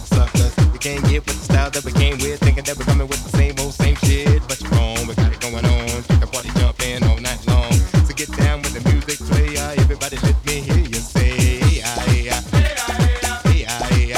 up suckers. You can't get with the style that we came with, thinking that we're coming with the same shit. But you're wrong, we got it going on. Keep the party jumping all night long. So get down with the music player. Everybody let me hear you say, hey, hey, hey, hey, hey,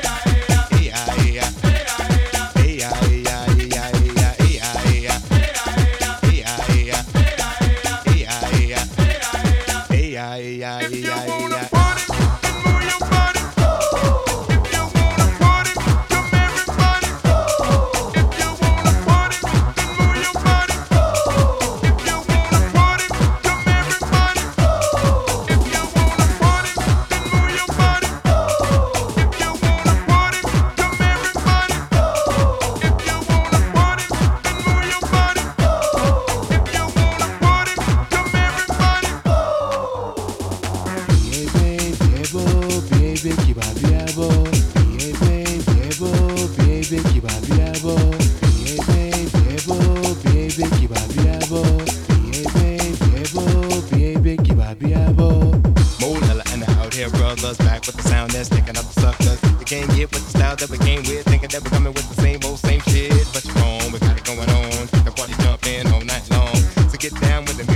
brothers back with the sound that's taking up the suckers. You can't get with the style that we came with, thinking that we're coming with the same shit. But you're wrong, we got it going on. The party jumping all night long. So get down with the music.